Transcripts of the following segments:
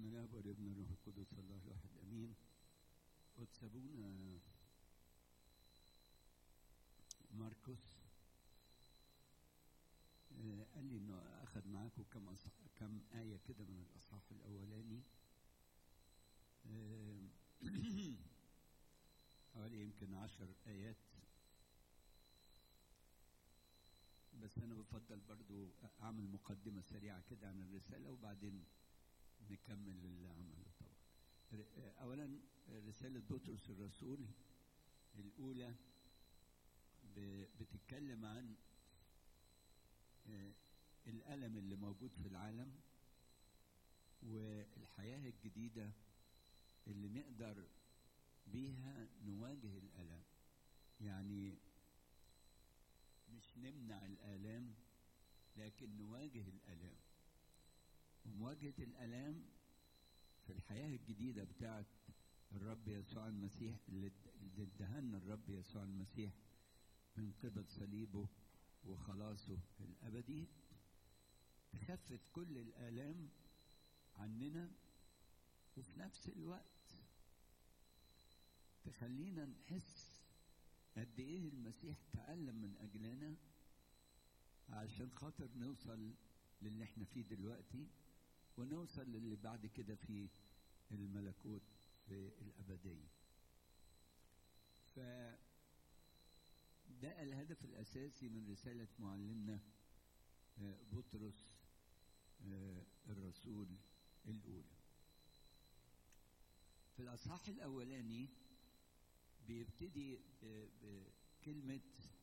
بسم الله والابن والروح القدس الله الواحد امين. قدس ابونا ماركوس قال لي انه اخذ معاكم كم آية كده من الاصحاح الاولاني، حوالي يمكن 10 آيات، بس انا بفضل برضو اعمل مقدمة سريعة كده عن الرسالة وبعدين نكمل اللي عمله. طبعا اولا رسالة بطرس الرسول الاولى بتتكلم عن الألم اللي موجود في العالم والحياة الجديدة اللي نقدر بيها نواجه الألم. يعني مش نمنع الآلام لكن نواجه الآلام، ومواجهة الآلام في الحياة الجديدة بتاعت الرب يسوع المسيح اللي ادهلنا الرب يسوع المسيح من قبل صليبه وخلاصه الأبدي، تخفف كل الآلام عننا، وفي نفس الوقت تخلينا نحس قد إيه المسيح تألم من أجلنا عشان خاطر نوصل للي احنا فيه دلوقتي ونوصل للي بعد كده في الملكوت في الأبدية. فده الهدف الأساسي من رسالة معلمنا بطرس الرسول الأولى. في الأصحاح الأولاني بيبتدي بكلمة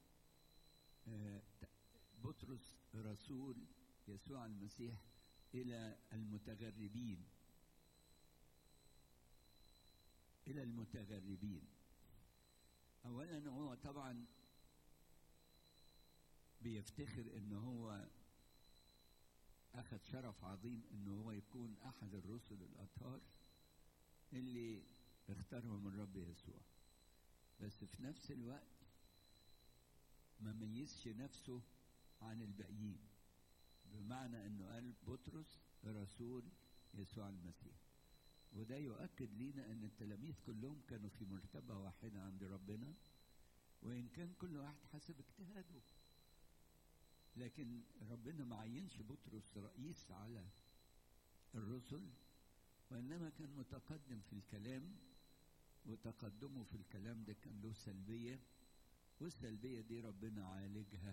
بطرس رسول يسوع المسيح إلى المتغربين. إلى المتغربين. أولا هو طبعا بيفتخر إن هو أخذ شرف عظيم إن هو يكون أحد الرسل الأطهار اللي اختارهم الرب يسوع، بس في نفس الوقت ما ميزش نفسه عن الباقيين، بمعنى إنه قال بطرس رسول يسوع المسيح. وده يؤكد لينا ان التلاميذ كلهم كانوا في مرتبة واحدة عند ربنا، وان كان كل واحد حسب اجتهاده، لكن ربنا ما عينش بطرس رئيس على الرسل، وانما كان متقدم في الكلام، وتقدمه في الكلام ده كان له سلبية، والسلبية دي ربنا عالجها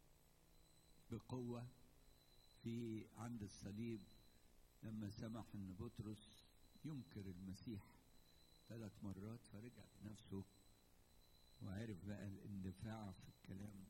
بقوة في عند الصليب لما سمح ان بطرس ينكر المسيح 3 مرات، فرجع بنفسه وعرف بقى الاندفاع في الكلام.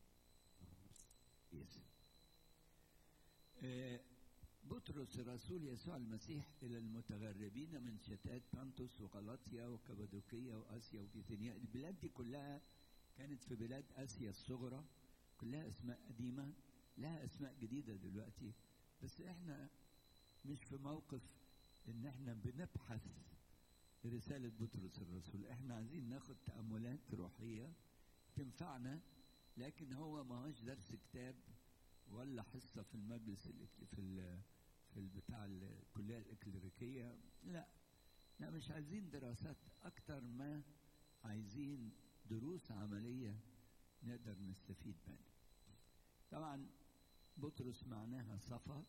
بطرس رسول يسوع المسيح إلى المتغربين من شتات طنطس وغلاطيا وكبادوكية وآسيا وبيثينيا. البلاد دي كلها كانت في بلاد آسيا الصغرى، كلها أسماء قديمة، لها أسماء جديدة دلوقتي، بس إحنا مش في موقف ان احنا بنبحث رسالة بطرس الرسول. احنا عايزين ناخد تأملات روحية تنفعنا، لكن هو ما هوش درس كتاب ولا حصة في المجلس في بتاع الكلية الإكليريكية. لا مش عايزين دراسات اكتر ما عايزين دروس عملية نقدر نستفيد منها. طبعا بطرس معناها صفا،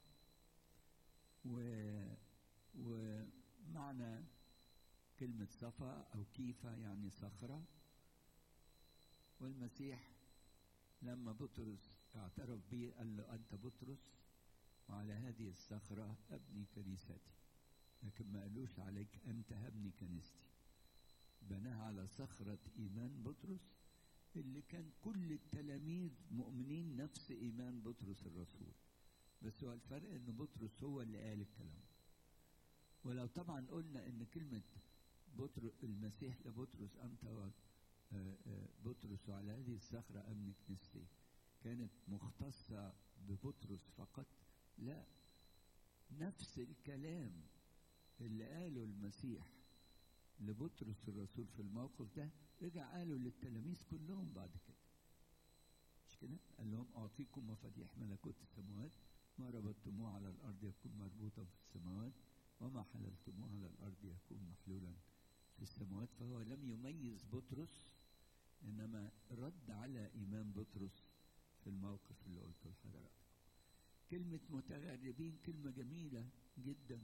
ومعنى كلمة صفا أو كيفة يعني صخرة. والمسيح لما بطرس اعترف به قال له أنت بطرس وعلى هذه الصخرة أبني كنيستي، لكن ما قالوش عليك أنت هبني كنيستي. بناها على صخرة إيمان بطرس اللي كان كل التلاميذ مؤمنين نفس إيمان بطرس الرسول، بس هو الفرق ان بطرس هو اللي قال الكلام. ولو طبعا قلنا ان كلمة المسيح لبطرس انت بطرس وعلى هذه الصخرة ابني كنيستي كانت مختصة ببطرس فقط، لا، نفس الكلام اللي قاله المسيح لبطرس الرسول في الموقف ده رجع قاله للتلاميذ كلهم بعد كده، مش كده؟ قال لهم أعطيكم مفاتيح ملكوت السماوات، ما ربطتموه على الأرض يكون مربوطا في السماوات، وما حللتموه على الأرض يكون محلولا في السماوات. فهو لم يميز بطرس، إنما رد على إيمان بطرس في الموقف اللي قلته لحضرتك. كلمة متغربين كلمة جميلة جدا،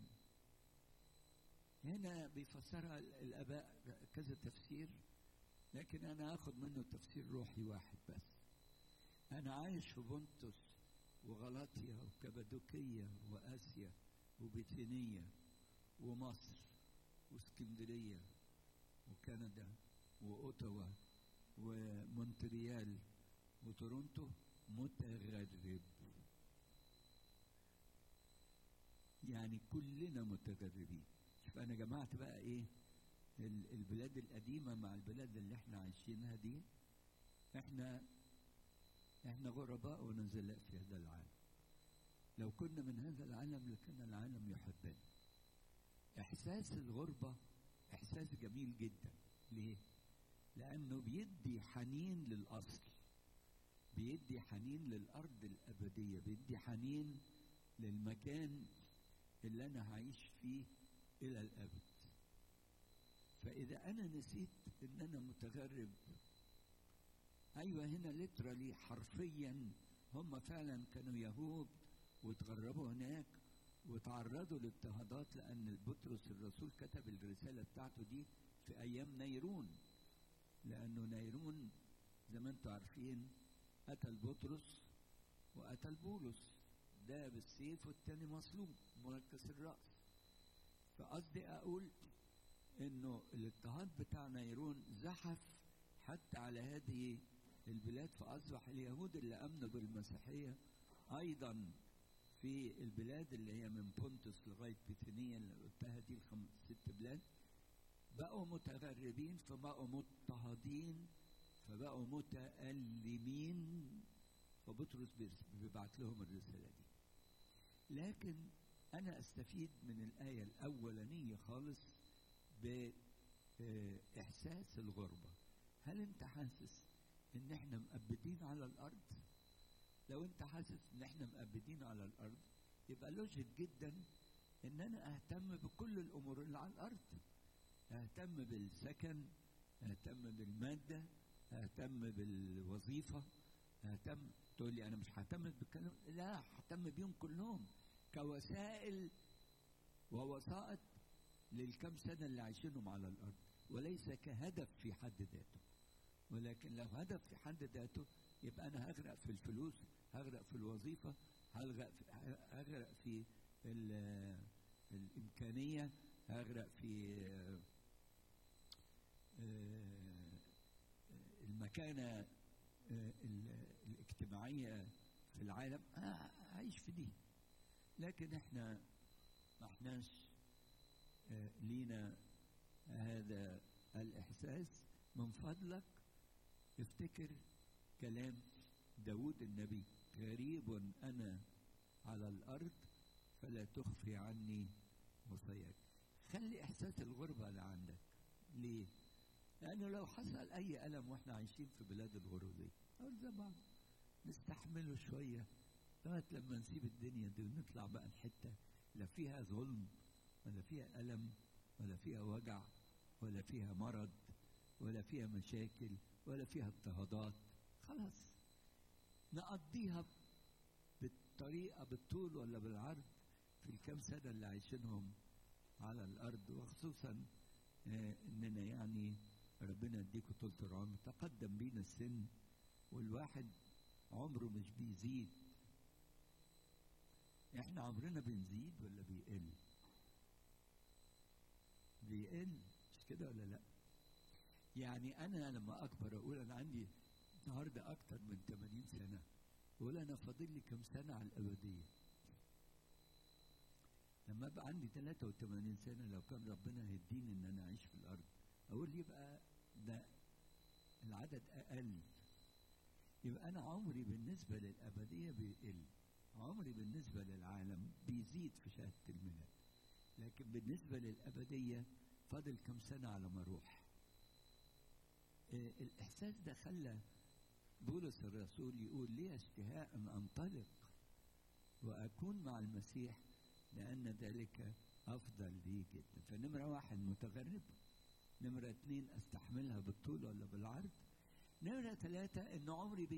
هنا بيفسرها الآباء كذا تفسير، لكن أنا هاخد منه تفسير روحي واحد بس. أنا عايش في بونتوس وغلاطيا وكبادوكية وآسيا وبيتينية ومصر واسكندرية وكندا وأوتاوا ومونتريال وتورونتو، متغرب. يعني كلنا متغربين. شوف أنا جمعت بقى إيه البلاد القديمة مع البلاد اللي احنا عايشينها دي. احنا غرباء ونزلاء في هذا العالم. لو كنا من هذا العالم لكان العالم يحبنا. احساس الغربة احساس جميل جدا. ليه؟ لانه بيدي حنين للاصل، بيدي حنين للارض الابدية، بيدي حنين للمكان اللي انا هعيش فيه الى الابد. فاذا انا نسيت ان انا متغرب، ايوه هنا ليترالي حرفيا هم فعلا كانوا يهود وتغربوا هناك وتعرضوا لاضطهادات، لان بطرس الرسول كتب الرساله بتاعته دي في ايام نيرون، لانه نيرون زي ما انتم عارفين قتل بطرس وقتل بولس، ده بالسيف والتاني مصلوب منكس الراس. فقصدي اقول انه الاضطهاد بتاع نيرون زحف حتى على هذه البلاد، فاصبح اليهود اللي امنوا بالمسيحيه ايضا في البلاد اللي هي من بونتوس لغايه بيتينيا اللي قلتها دي ست بلاد، بقوا متغربين، فبقوا مضطهدين، فبقوا متألمين. فبطرس بيبعت لهم الرساله دي. لكن انا استفيد من الايه الاولانيه خالص باحساس الغربه. هل انت حاسس ان احنا مقبدين على الارض؟ لو انت حاسس ان احنا مقبدين على الارض، يبقى لوجيك جدا ان انا اهتم بكل الامور اللي على الارض. اهتم بالسكن، اهتم بالماده، اهتم بالوظيفه، اهتم. تقول لي انا مش ههتم بالكلام، لا ههتم بيهم كلهم كوسائل ووسائط للكم سنه اللي عايشينهم على الارض، وليس كهدف في حد ذاته. ولكن لو هدف في حد ذاته يبقى انا هغرق في الفلوس، هغرق في الوظيفه، هغرق في الامكانيه، هغرق في المكانه الاجتماعيه في العالم، هعيش في دي. لكن احنا ما احناش لينا هذا الاحساس. من فضلك افتكر كلام داود النبي: غريب انا على الارض فلا تخفي عني وصاياك. خلي احساس الغربه اللي عندك. ليه؟ لانه لو حصل اي الم واحنا عايشين في بلاد الغرب دي، اقول زي بعض نستحمله شويه لغايه لما نسيب الدنيا دي ونطلع بقى الحته لا فيها ظلم ولا فيها الم ولا فيها وجع ولا فيها مرض ولا فيها مشاكل ولا فيها اضطهادات. خلاص نقضيها بالطريقه بالطول ولا بالعرض في الكام سنه اللي عايشينهم على الارض. وخصوصا اننا يعني ربنا يديكوا طول العمر، تقدم بينا السن والواحد عمره مش بيزيد. احنا عمرنا بنزيد ولا بيقل؟ بيقل، مش كده ولا لا؟ يعني انا لما اكبر اقول انا عندي النهارده اكتر من 80 سنه، اقول انا فاضل لي كام سنه على الابديه. لما ابقى عندي 83 سنه لو كان ربنا هيديني ان انا اعيش في الارض، اقول يبقى ده العدد اقل. يبقى انا عمري بالنسبه للابديه بيقل، عمري بالنسبه للعالم بيزيد في شهاده الميلاد. لكن بالنسبه للابديه فاضل كام سنه على ما اروح. الاحساس ده خلى بولس الرسول يقول: لي اشتهاء ان انطلق واكون مع المسيح لان ذلك افضل نمرة 1 متغرب، نمرة 2 استحملها بالطول ولا بالعرض، نمرة 3 ان عمري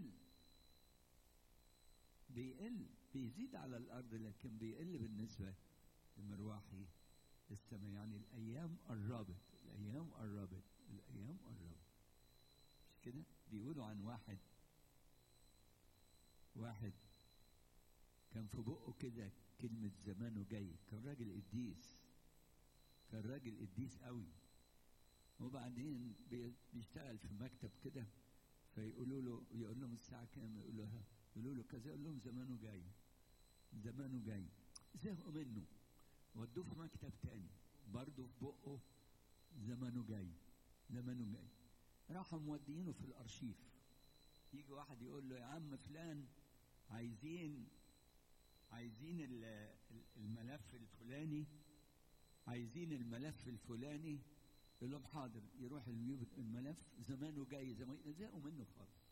بيقل بيزيد على الارض لكن بيقل بالنسبة لمروحي السماء. يعني الايام قربت مش كده؟ بيقولوا عن واحد كان في بقه كده كلمة زمانه جاي، كان راجل قديس قوي، وبعدين بيشتغل في مكتب كده، يقول لهم الساعة كام، يقولوا له كذا، يقول لهم زمانه جاي. زهقوا منه، ودوه في مكتب تاني برضه في بقه زمانه جاي. راحوا مودينه في الارشيف. يجي واحد يقول له يا عم فلان عايزين الملف الفلاني، يقول لهم حاضر، يروح الملف زمانه جاي، زهقوا منه خالص،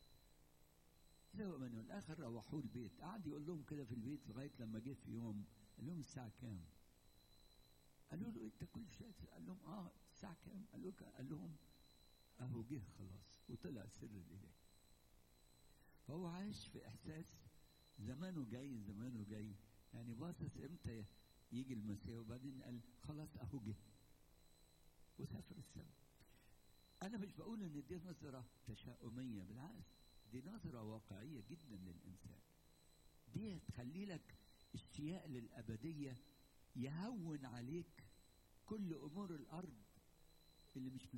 الاخر روحوه البيت. قعد يقول لهم كده في البيت لغايه لما جه في يوم قال لهم الساعه كام؟ قالوا له انت كل شيء، قال لهم الساعه كام؟ قال لهم اهو جه خلاص، وطلع سر الاله. فهو عايش في احساس زمانه جاي، يعني باصص امتى يجي المسيح، وبعدين قال خلاص اهو جه وسافر السماء. انا مش بقول ان دي نظره تشاؤميه، بالعكس دي نظره واقعيه جدا للانسان. دي تخلي لك اشتياق للابديه، يهون عليك كل امور الارض اللي مش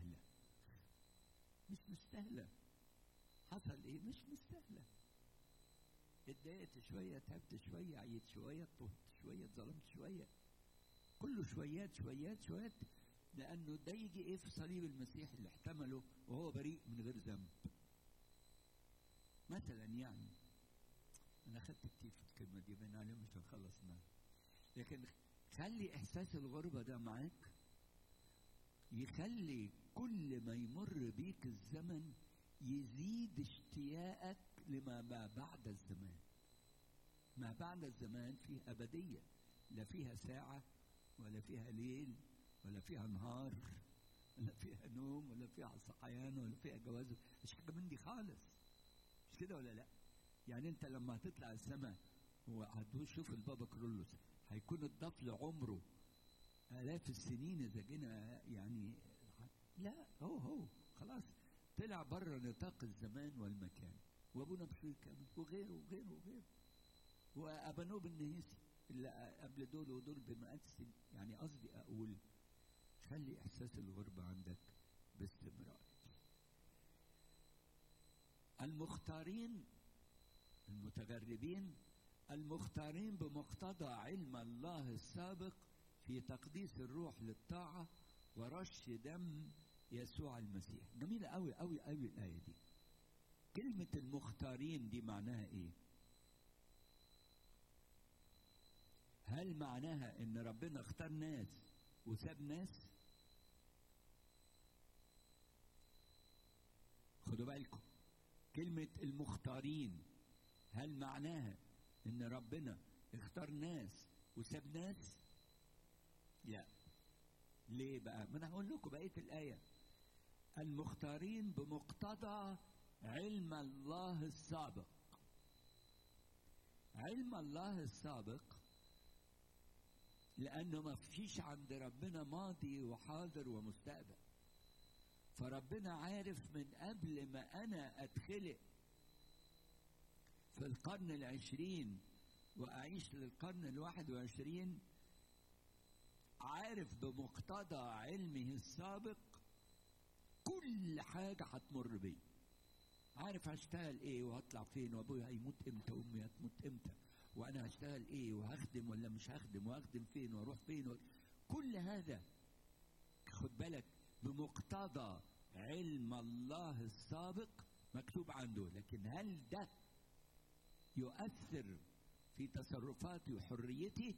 مستاهله. حصل ايه؟ مش مستاهله. اتضايقت شويه، تعبت شويه، عيت شويه، طهت شويه، اتظلمت شويه، كله شويات، لانه ده يجي ايه في صليب المسيح اللي احتمله وهو بريء من غير ذنب. مثلا يعني انا خدت كتير في الكلمه دي، بين عليهم مش هنخلص منها، لكن خلي احساس الغربه ده معاك، يخلي كل ما يمر بيك الزمن يزيد اشتياقك لما بعد الزمان. ما بعد الزمان فيه أبدية، لا فيها ساعة ولا فيها ليل ولا فيها نهار ولا فيها نوم ولا فيها صحيان ولا فيها جواز، مش حاجة من دي خالص. مش كده ولا لا؟ يعني انت لما هتطلع السماء وهتشوف البابا كرولوس هيكون اتضاف لعمره آلاف السنين إذا جينا يعني، لا هو خلاص طلع بره نطاق الزمان والمكان. وابونا بشوي كامل وغيره وابانوب النهيسي اللي قبل دول ودول بمئات السنين. يعني قصدي اقول خلي احساس الغربه عندك باستمرار. المختارين المتغربين المختارين بمقتضى علم الله السابق في تقديس الروح للطاعه ورش دم يسوع المسيح. جميله قوي الايه دي. كلمه المختارين دي معناها ايه؟ هل معناها ان ربنا اختار ناس وساب ناس؟ خدوا بالكم، كلمه المختارين هل معناها ان ربنا اختار ناس وساب ناس؟ لا. ليه بقى؟ ما انا هقول لكم بقيه الايه. المختارين بمقتضى علم الله السابق. علم الله السابق لانه ما فيش عند ربنا ماضي وحاضر ومستقبل، فربنا عارف من قبل ما انا اتخلق في القرن 20 واعيش للقرن 21، عارف بمقتضى علمه السابق كل حاجة هتمر بي. عارف هشتغل ايه وهطلع فين، وابويا هيموت امتى وامي هتموت امتى، وانا هشتغل ايه وهخدم ولا مش هخدم، وهخدم فين واروح فين كل هذا خد بالك بمقتضى علم الله السابق مكتوب عنده. لكن هل ده يؤثر في تصرفاتي وحريتي؟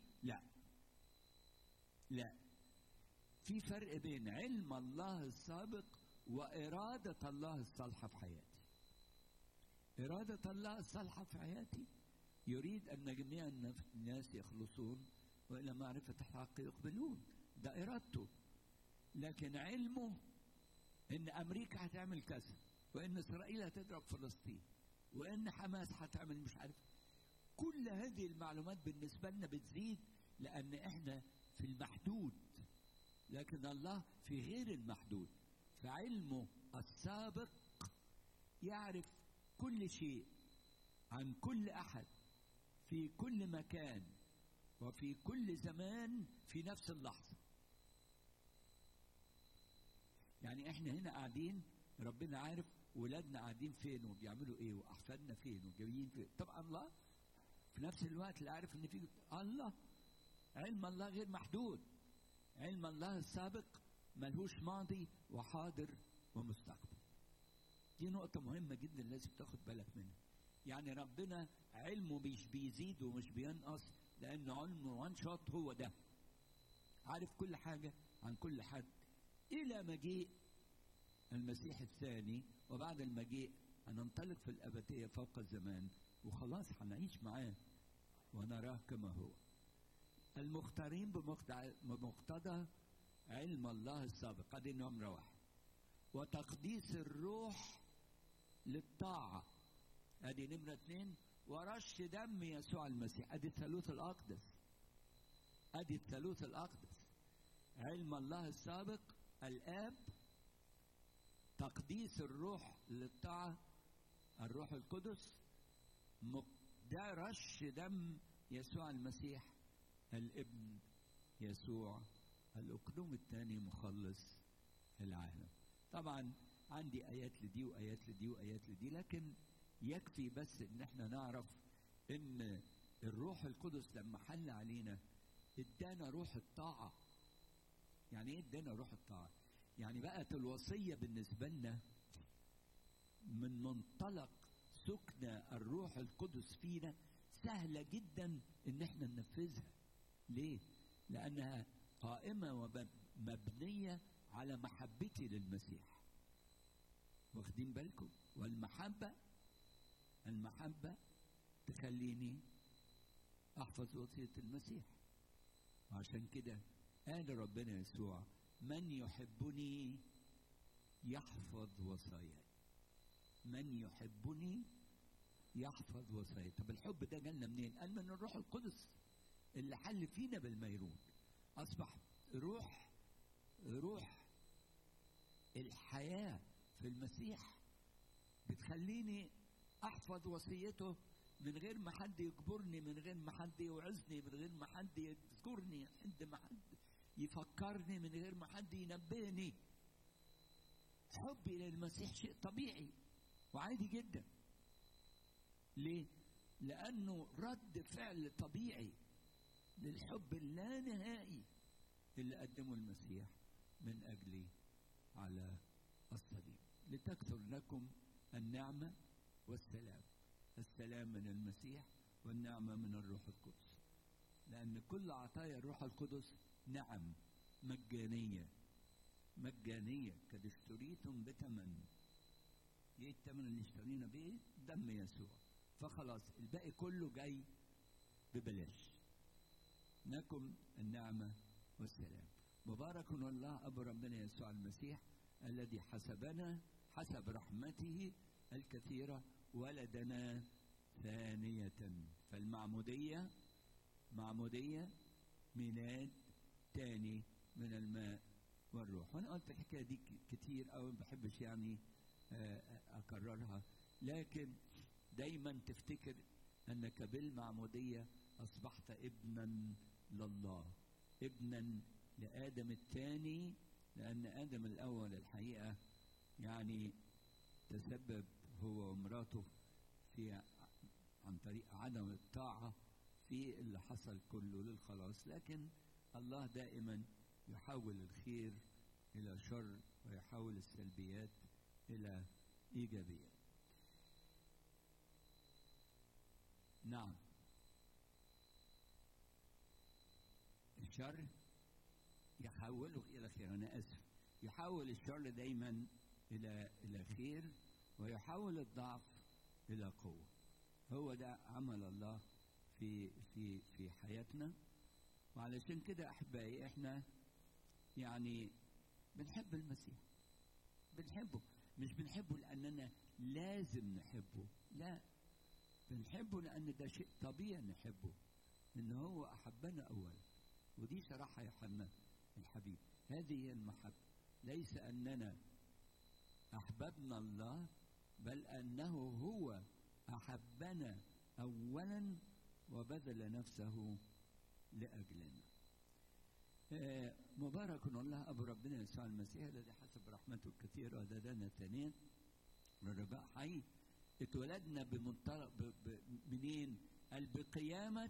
لا. في فرق بين علم الله السابق وإرادة الله الصالحة في حياتي. إرادة الله الصالحة في حياتي يريد أن جميع الناس يخلصون وإلى معرفة الحق يقبلون. ده إرادته، لكن علمه إن أمريكا هتعمل كذا، وإن إسرائيل هتضرب فلسطين، وإن حماس هتعمل مش عارف. كل هذه المعلومات بالنسبة لنا بتزيد لأن إحنا في المحدود، لكن الله في غير المحدود. فعلمه السابق يعرف كل شيء عن كل أحد في كل مكان وفي كل زمان في نفس اللحظة. يعني احنا هنا قاعدين، ربنا عارف ولادنا قاعدين فين وبيعملوا ايه، واحفادنا فين وجايين فين. طبعا الله في نفس الوقت اللي عارف ان في الله، علم الله غير محدود. علم الله السابق ملهوش ماضي وحاضر ومستقبل. دي نقطة مهمة جدا لازم تاخد بالك منها. يعني ربنا علمه مش بيزيد ومش بينقص، لأن علمه وان شوت هو ده، عارف كل حاجة عن كل حد إلى مجيء المسيح الثاني. وبعد المجيء هننطلق في الأبدية فوق الزمان، وخلاص هنعيش معاه ونراه كما هو. المختارين بمقتضى علم الله السابق، هذه نمرة واحد. وتقديس الروح للطاعة، هذه نمرة اثنين. ورش دم يسوع المسيح، هذه الثالوث الأقدس، هذه الثالوث الأقدس. علم الله السابق الآب، تقديس الروح للطاعة الروح القدس، ده رش دم يسوع المسيح الابن يسوع الأقدوم الثاني مخلص العالم. طبعا عندي آيات لدي وآيات لدي وآيات لدي، لكن يكفي بس ان احنا نعرف ان الروح القدس لما حل علينا ادانا روح الطاعة. يعني ايه ادانا روح الطاعة؟ يعني بقت الوصية بالنسبة لنا من منطلق سكن الروح القدس فينا سهلة جدا ان احنا ننفذها. ليه؟ لانها قائمة ومبنية على محبتي للمسيح. واخدين بالكم؟ المحبة تخليني احفظ وصية المسيح. وعشان كده قال ربنا يسوع: من يحبني يحفظ وصاياي. من يحبني يحفظ وصاياي. طب الحب ده جالنا منين؟ قال من الروح القدس اللي حل فينا بالميرون. اصبح روح الحياة في المسيح بتخليني احفظ وصيته من غير ما حد يجبرني، من غير ما حد يوعظني، من غير ما حد يذكرني، عندما حد يفكرني، من غير ما حد ينبهني. حبي للمسيح شيء طبيعي وعادي جدا. ليه؟ لأنه رد فعل طبيعي للحب اللانهائي اللي قدمه المسيح من أجلي على الصليب. لتكثر لكم النعمة والسلام. السلام من المسيح والنعمة من الروح القدس. لأن كل عطايا الروح القدس نعم مجانية. قد اشتريتم بثمن. ايه الثمن اللي اشترينا بيه؟ دم يسوع. فخلاص الباقي كله جاي ببلاش. لكم النعمة والسلام. مبارك الله أبو ربنا يسوع المسيح الذي حسبنا حسب رحمته الكثيرة ولدنا ثانية. فالمعمودية ميلاد تاني من الماء والروح. وانا قلت الحكايه دي كتير أوي، ما بحبش يعني اكررها، لكن دايما تفتكر انك بالمعموديه اصبحت ابنا لله، ابنا لآدم الثاني. لأن آدم الأول الحقيقة يعني تسبب هو ومراته في عن طريق عدم الطاعة في اللي حصل كله للخلاص. لكن الله دائما يحول الخير إلى شر ويحول السلبيات إلى إيجابيات. نعم، الشر يحوله إلى خير. أنا آسف، يحول الشر دايما إلى خير، ويحول الضعف إلى قوة. هو ده عمل الله في حياتنا. وعلشان كده أحبائي، إحنا يعني بنحب المسيح، بنحبه، مش بنحبه لأننا لازم نحبه، لا، بنحبه لأن ده شيء طبيعي نحبه، إن هو أحبنا أولا. ودي شرحها يوحنا الحبيب. هذه هي المحبة، ليس أننا أحببنا الله، بل أنه هو أحبنا أولا وبذل نفسه لأجلنا. مبارك الله أبو ربنا يسوع المسيح الذي حسب رحمته الكثيرة وددنا ثانيا من رجاء حي. اتولدنا منين؟ قال بقيامة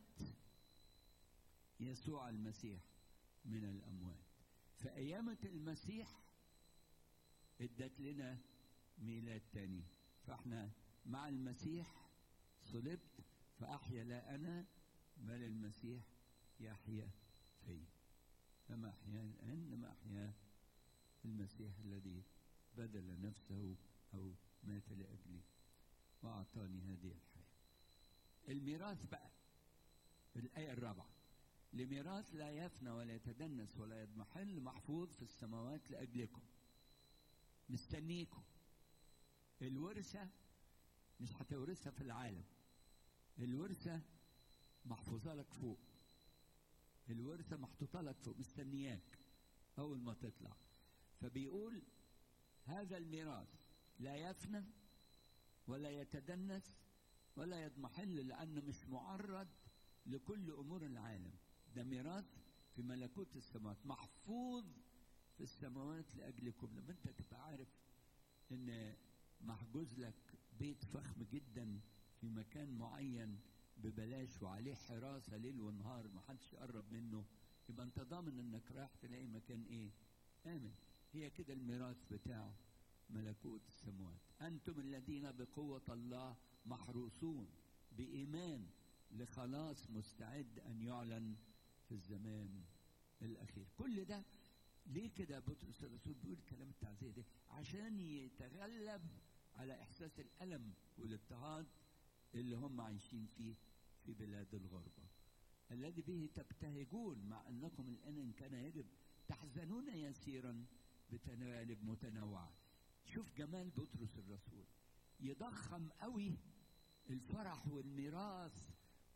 يسوع المسيح من الأموات. فقيامة المسيح ادت لنا ميلاد تاني، فاحنا مع المسيح صلبت، فأحيا لا أنا بل المسيح يحيا في. فما أحيا الآن إنما أحيا المسيح الذي بذل نفسه أو مات لأجلي وأعطاني هذه الحياة. الميراث بقى الآية 4: لميراث لا يفنى ولا يتدنس ولا يضمحل، محفوظ في السماوات لأجلكم. مستنيكم. الورثة مش هتورثها في العالم، الورثة محفوظة لك فوق، الورثة محطوطة لك فوق، مستنياك أول ما تطلع. فبيقول هذا الميراث لا يفنى ولا يتدنس ولا يضمحل، لأنه مش معرض لكل أمور العالم. ده ميراث في ملكوت السماوات، محفوظ في السماوات لأجلكم. لما أنت تبقى عارف إن محجوز لك بيت فخم جدا في مكان معين ببلاش وعليه حراسة ليل ونهار محدش يقرب منه، يبقى أنت ضامن إنك رايح تلاقي مكان إيه؟ آمن. هي كده الميراث بتاعه ملكوت السماوات. أنتم الذين بقوة الله محروسون بإيمان لخلاص مستعد أن يعلن في الزمان الأخير. كل ده ليه كده بطرس الرسول بيقول كلام التعزية ده؟ عشان يتغلب على إحساس الألم والاضطهاد اللي هم عايشين فيه في بلاد الغربة. الذي به تبتهجون مع أنكم الآن إن كان يجب تحزنون يسيرا بتجارب متنوعة. شوف جمال بطرس الرسول، يضخم قوي الفرح والميراث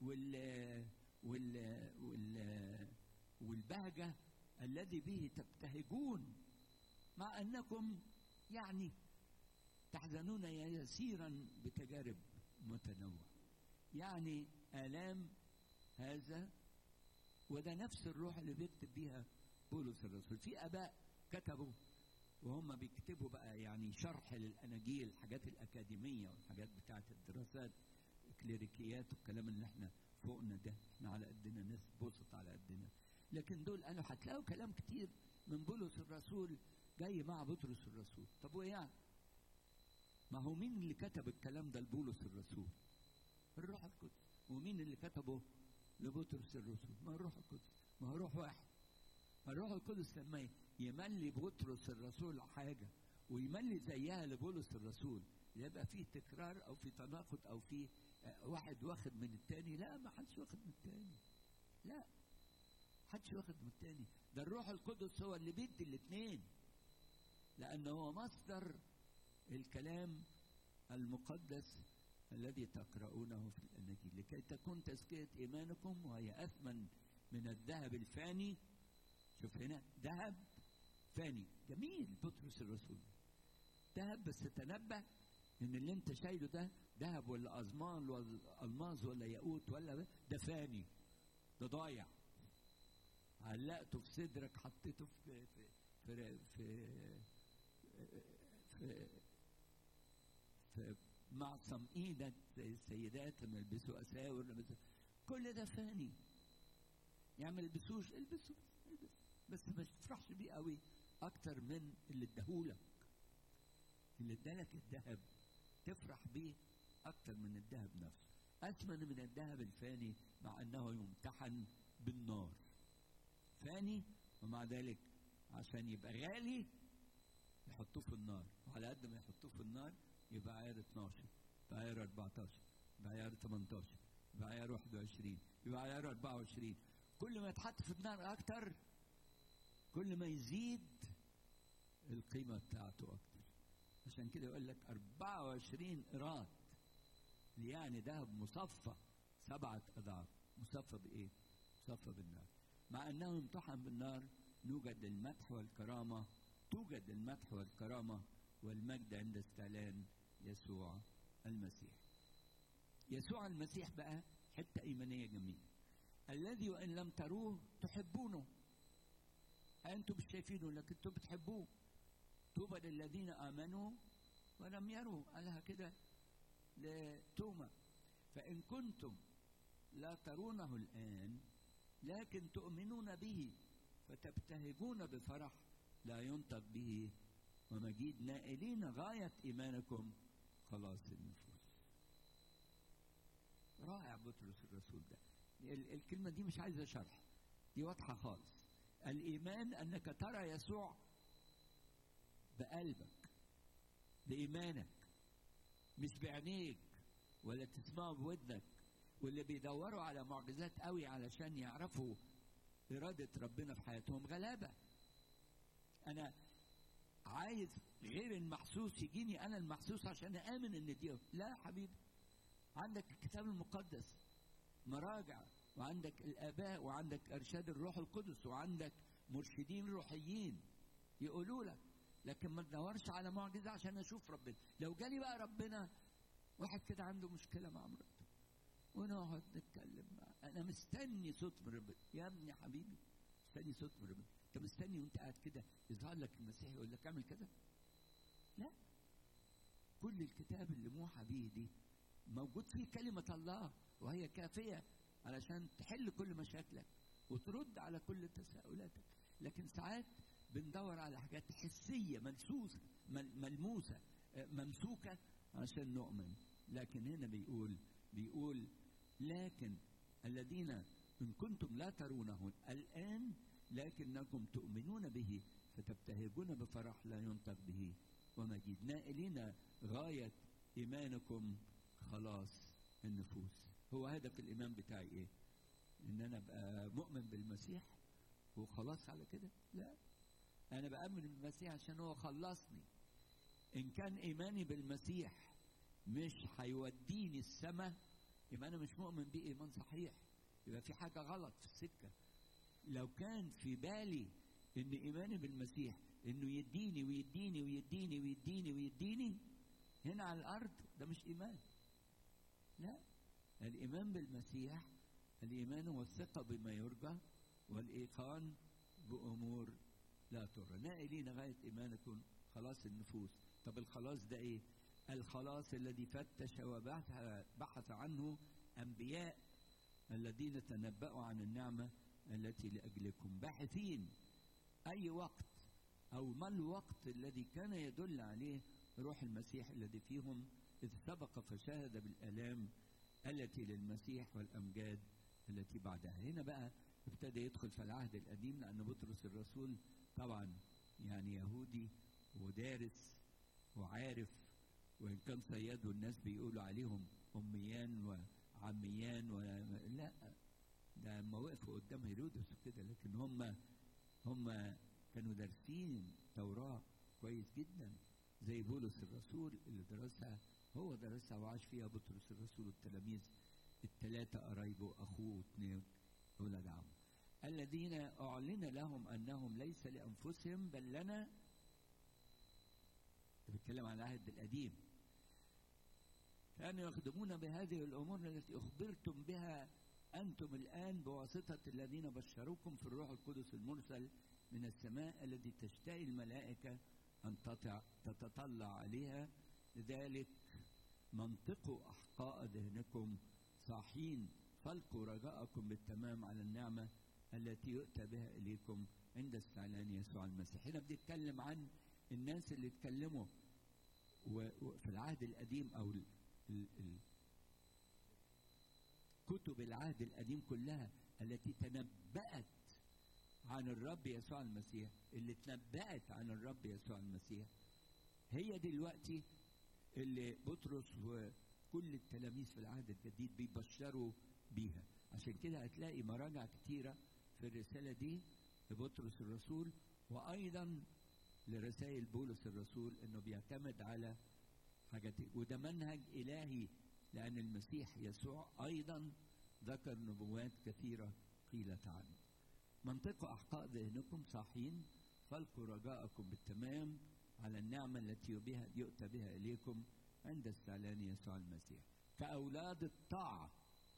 والبهجة الذي به تبتهجون مع أنكم يعني تحزنون يسيرا بتجارب متنوعة. يعني آلام هذا، وده نفس الروح اللي بيكتب بيها بولس الرسول. في آباء كتبوا وهم بيكتبوا بقى يعني شرح للأناجيل، الحاجات الأكاديمية والحاجات بتاعة الدراسات الكليريكيات والكلام اللي احنا فوقنا ده، احنا على قدنا، ناس بسط على قدنا. لكن دول قالوا هتلاقوا كلام كتير من بولس الرسول جاي مع بطرس الرسول. طب وايه يعني؟ ما هو مين اللي كتب الكلام ده لبولس الرسول؟ الروح القدس. ومين اللي كتبه لبطرس الرسول؟ ما الروح القدس، ما هو روح واحد. الروح القدس لما يملي بطرس الرسول حاجة ويملي زيها لبولس الرسول، يبقى فيه تكرار أو في تناقض أو في واحد واخد من التاني. لا، ما حدش واخد من التاني، لا حدش واخد من التاني. ده الروح القدس هو اللي بيدي الاثنين، لأنه هو مصدر الكلام المقدس الذي تقرؤونه في الأناجيل، لكي تكون تزكية إيمانكم وهي أثمن من الذهب الفاني. شوف هنا، ذهب فاني، جميل بطرس الرسول، ذهب، بس تنبه إن اللي أنت شايله ده ذهب ولا أزمان ولا ألماظ ولا ياقوت ولا ده فاني، ده ضايع. علقته في صدرك، حطيته في في في في, في معصم ايدك زي السيدات لما يلبسوا اساور، كل ده فاني. يعني ما يلبسوش، البسوا بس ما تفرحش بيه قوي اكتر من اللي اداهولك. اللي ادالك الذهب تفرح بيه اكتر من الذهب نفسه، اثمن من الذهب الفاني مع انه يمتحن بالنار. فاني ومع ذلك عشان يبقى غالي يحطوه في النار، وعلى قد ما يحطوه في النار يبقى عيار 12، يبقى عيار 14، يبقى عيار 18، يبقى عيار 21، يبقى عيار 24. كل ما يتحط في النار اكتر كل ما يزيد القيمة بتاعته أكتر. عشان كده يقول لك 24 قيراط، يعني ذهب مصفى 7 أضعاف. مصفى بإيه؟ مصفى بالنار. مع أنه يمتحن بالنار توجد المدح والكرامة والمجد عند استعلان يسوع المسيح. يسوع المسيح بقى حتة إيمانية جميلة. الذي وإن لم تروه تحبونه. أنتم مش شايفينه لكن أنتم بتحبوه. طوبى للذين آمنوا ولم يروا، قالها كده لتوما. فإن كنتم لا ترونه الآن لكن تؤمنون به فتبتهجون بفرح لا ينطق به ومجيد نائلين غاية إيمانكم خلاص النفوس. رائع بطرس الرسول ده. الكلمة دي مش عايزة شرح، دي واضحة خالص. الإيمان أنك ترى يسوع بقلبك بإيمانك، مش بعينيك ولا تسمعه بودنك. واللي بيدوروا على معجزات قوي علشان يعرفوا إرادة ربنا في حياتهم غلابة. أنا عايز غير المحسوس يجيني أنا المحسوس عشان آمن إن دي. لا حبيبي، عندك الكتاب المقدس مراجع، وعندك الآباء، وعندك إرشاد الروح القدس، وعندك مرشدين روحيين يقولوا لك. لكن ما تدورش على معجزة عشان أشوف ربنا. لو جالي بقى ربنا واحد كده عنده مشكلة مع مراته ونقعد نتكلم معاه، أنا مستني صوت من ربنا. يا ابني حبيبي، مستني صوت من ربنا. أنت مستني وأنت قاعد كده يظهر لك المسيح يقول لك اعمل كده؟ لا. كل الكتاب اللي موحى به دي موجود فيه كلمة الله، وهي كافية علشان تحل كل مشاكلك وترد على كل تساؤلاتك. لكن ساعات بندور على حاجات حسية ملسوسة ملموسة ممسوكة عشان نؤمن. لكن هنا بيقول لكن الذين إن كنتم لا ترونه الآن لكنكم تؤمنون به فتبتهجون بفرح لا ينطق به ومجيد نائلين غاية إيمانكم خلاص النفوس. هو هدف الإيمان بتاعي إيه؟ إن أنا أبقى مؤمن بالمسيح وخلاص على كده؟ لا، أنا بأمن بالمسيح عشان هو خلصني. إن كان إيماني بالمسيح مش هيوديني السماء يبقى أنا مش مؤمن بيه إيمان صحيح، يبقى في حاجة غلط في السكة. لو كان في بالي إن إيماني بالمسيح إنه يديني ويديني ويديني ويديني ويديني هنا على الأرض، ده مش إيمان. لا، الإيمان بالمسيح الإيمان هو الثقة بما يرجى والإيقان بأمور لا ترى. نائلين غاية إيمانكم خلاص النفوس. طب الخلاص ده إيه؟ الخلاص الذي فتش وبحث عنه أنبياء الذين تنبأوا عن النعمة التي لأجلكم. باحثين أي وقت أو ما الوقت الذي كان يدل عليه روح المسيح الذي فيهم، إذ سبق فشاهد بالآلام التي للمسيح والأمجاد التي بعدها. هنا بقى ابتدى يدخل في العهد القديم، لأن بطرس الرسول طبعا يعني يهودي ودارس وعارف، وإن كان صياد والناس بيقولوا عليهم أميان وعميان لا، ده لما وقفوا قدام هيرودس وكده، لكن هم كانوا دارسين توراة كويس جدا زي بولس الرسول اللي درسها. هو درسها وعاش فيها بطرس الرسول والتلاميذ الثلاثة قرايبه، أخوه واثنين أولاد عمه، الذين أعلن لهم أنهم ليس لأنفسهم بل لنا. بيتكلم عن العهد القديم. كانوا يخدمون بهذه الأمور التي أخبرتم بها أنتم الآن بواسطة الذين بشروكم في الروح القدس المرسل من السماء الذي تشتهي الملائكة أن تتطلع عليها. لذلك منطقوا أحقاء ذهنكم صاحين فالقوا رجاءكم بالتمام على النعمة التي يؤتى بها إليكم عند استعلان يسوع المسيح. هنا بنتكلم عن الناس اللي اتكلموا في العهد القديم أو كتب العهد القديم كلها التي تنبأت عن الرب يسوع المسيح، اللي تنبأت عن الرب يسوع المسيح، هي دلوقتي اللي بطرس وكل التلاميذ في العهد الجديد بيبشروا بيها. عشان كده هتلاقي مراجع كتيرة في الرسالة دي لبطرس الرسول، وأيضا لرسائل بولس الرسول، إنه بيعتمد على حاجتين، وده منهج إلهي، لأن المسيح يسوع أيضا ذكر نبوات كثيرة قيلت عنه. منطقوا أحقاء ذهنكم صاحين، فالقوا رجاءكم بالتمام على النعمة التي يؤتى بها إليكم عند استعلان يسوع المسيح كأولاد الطاعة.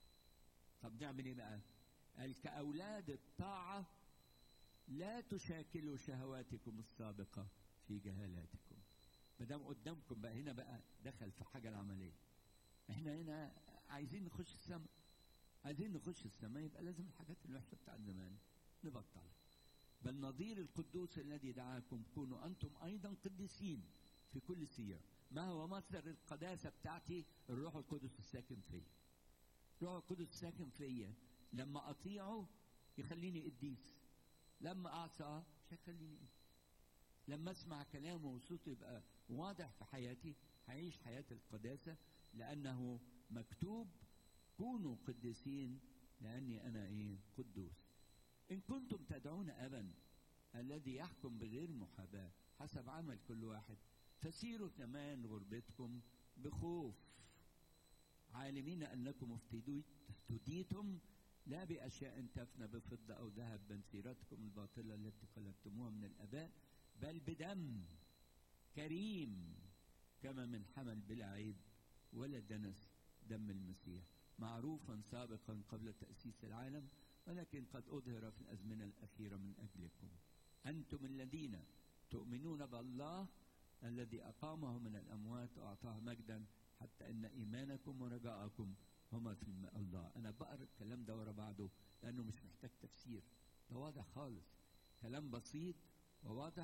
طب نعمل إيه بقى؟ قال كأولاد الطاعة لا تشاكلوا شهواتكم السابقة في جهالاتكم. مادام قدامكم بقى، هنا بقى دخل في حاجة العملية. احنا هنا عايزين نخش السماء، يبقى لازم الحاجات الوحشة بتاع زمان نبطلها. بل نظير القدوس الذي دعاكم كونوا أنتم أيضا قديسين في كل سيرة. ما هو مصدر القداسة بتاعتي؟ الروح القدس الساكن فيا. الروح القدس الساكن فيا لما أطيعه يخليني قديس، لما أعصى مش هيخليني قديس. لما أسمع كلامه وصوته يبقى واضح في حياتي، هعيش حياة القداسة، لأنه مكتوب كونوا قديسين لأني أنا قدوس. إن كنتم تدعون أبا الذي يحكم بغير محاباة حسب عمل كل واحد، فسيروا كمان غربتكم بخوف، عالمين أنكم افتديتم لا بأشياء تفنى بفضة أو ذهب بل سيرتكم الباطلة التي قلدتموها من الآباء، بل بدم كريم كما من حمل بلا عيب ولا دنس، دم المسيح، معروفا سابقا قبل تأسيس العالم، ولكن قد أظهر في الأزمنة الأخيرة من أجلكم. أنتم الذين تؤمنون بالله الذي أقامه من الأموات وأعطاه مجدا، حتى أن إيمانكم ورجاءكم هما في الله. أنا بقرأ الكلام ده ورا بعضه لأنه مش محتاج تفسير، ده واضح خالص، كلام بسيط وواضح،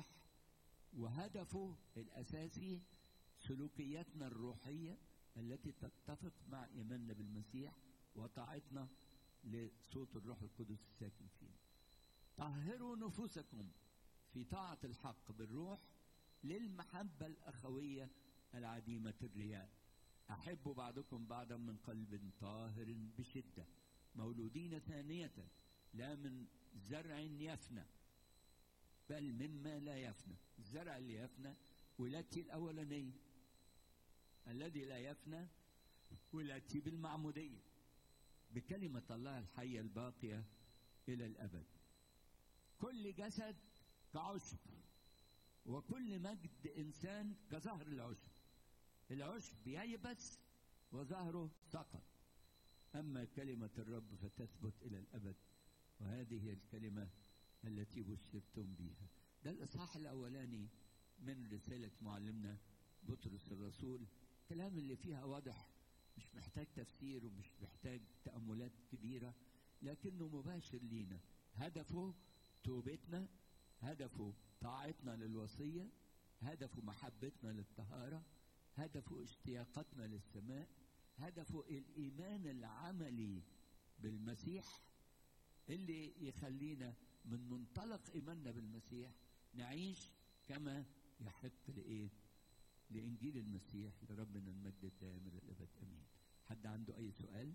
وهدفه الأساسي سلوكياتنا الروحية التي تتفق مع إيماننا بالمسيح وطاعتنا لصوت الروح القدس الساكن فينا. طهروا نفوسكم في طاعة الحق بالروح للمحبة الأخوية العديمة الرياء. أحبوا بعضكم بعضا من قلب طاهر بشدة، مولودين ثانية لا من زرع يفنى بل مما لا يفنى. الزرع اللي يفنى ولادتي الأولانية، الذي لا يفنى ولادتي بالمعمودية بكلمة الله الحية الباقية إلى الأبد. كل جسد كعشب، وكل مجد إنسان كزهر العشب. العشب ييبس وزهره سقط، أما كلمة الرب فتثبت إلى الأبد، وهذه هي الكلمة التي بشرتم بها. ده الإصحاح الأولاني من رسالة معلمنا بطرس الرسول. الكلام اللي فيها واضح، مش محتاج تفسير ومش محتاج تأملات كبيرة، لكنه مباشر لينا. هدفه توبتنا، هدفه طاعتنا للوصية، هدفه محبتنا للطهارة، هدفه اشتياقتنا للسماء، هدفه الإيمان العملي بالمسيح اللي يخلينا من منطلق إيماننا بالمسيح نعيش كما يحق لإنجيل المسيح. لربنا المجد الدائم إلى الأبد آمين. حد عنده أي سؤال؟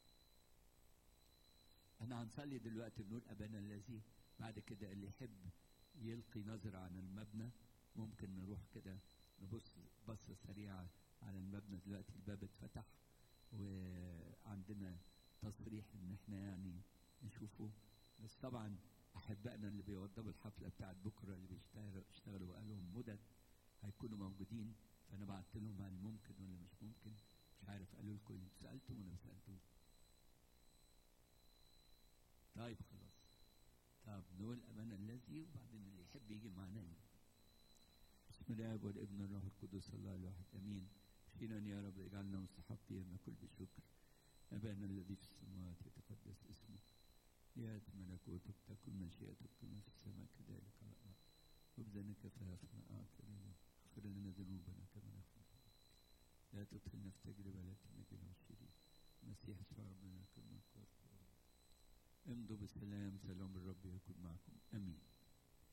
أنا هنصلي دلوقتي نقول أبانا الذي، بعد كده اللي يحب يلقي نظرة عن المبنى ممكن نروح كده نبص بصة سريعة على المبنى. دلوقتي الباب اتفتح وعندنا تصريح إن احنا نشوفه، بس طبعا أحبائنا اللي بيوضبوا الحفلة بتاعت بكرة اللي بيشتغلوا بقالهم مدد هيكونوا موجودين، فأنا بعت لهم هل ممكن ولا مش ممكن. مش عارف قالوا لكم انتوا سألتوا ولا ما سألتوش؟ طيب خلاص. طب نقول أبانا الذي، وبعدين اللي يحب يجي معانا. بسم الله والابن والروح القدس الله الواحد آمين. فينا يا رب اجعلنا مستحقين نقول بشكر. أبانا الذي في السماوات يتقدس اسمك، يأتي ملكوتك، تكن مشيئتك كما في السماء كذلك على الأرض. خبزنا كفافنا أعطنا، اغفر لنا ذنوبنا كما نغفر، لا تدخلنا في تجربة لكن نجنا من الشرير. المسيح يسوع ربنا كما قال. امضوا بسلام، سلام الرب يكون معكم. آمين.